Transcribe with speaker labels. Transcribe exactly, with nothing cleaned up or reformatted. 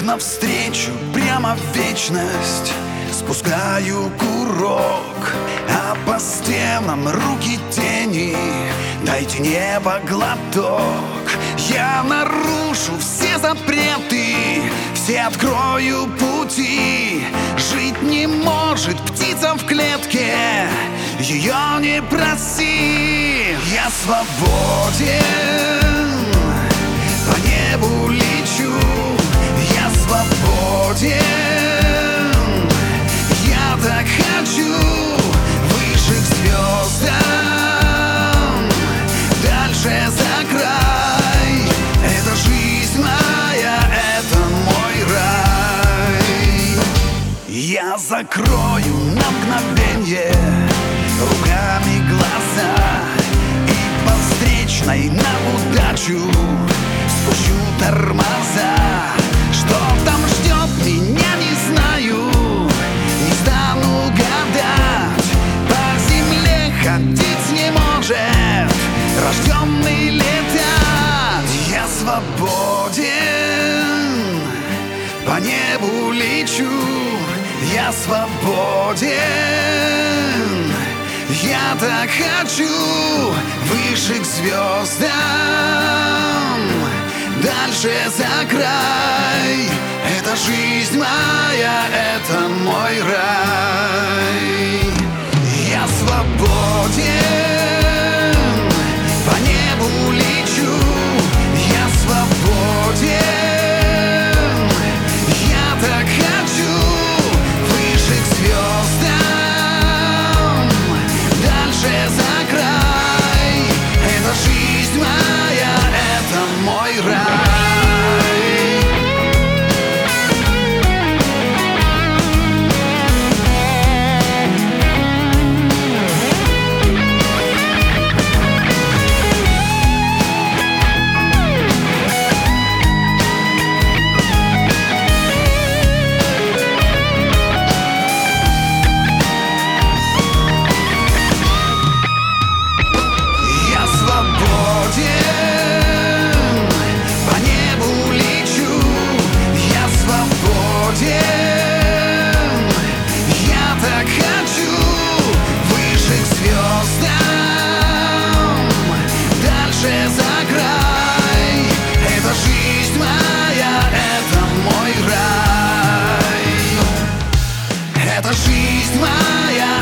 Speaker 1: навстречу, прямо в вечность спускаю курок, а по стенам руки тени. Дайте небо глоток. Я нарушу все запреты, все открою пути. Жить не может птица в клетке, ее не проси. Я свободен, по небу лечу. Я свободен, я так хочу. Выше к звездам, дальше за край. Это жизнь моя, это мой рай. Я закрою на мгновенье руками глаза и по встречной на удачу спущу тормоза. Что там ждет меня, не знаю, не стану гадать. По земле ходить не может рожденный летать. Я свободен, по небу лечу. Я свободен, я так хочу. Выше к звездам, дальше за край. Это жизнь моя, это мой рай. Я свободен, по небу лечу. Я свободен, я так хочу. Выше к звездам, дальше за край. Это жизнь моя, это мой рай. Это жизнь моя,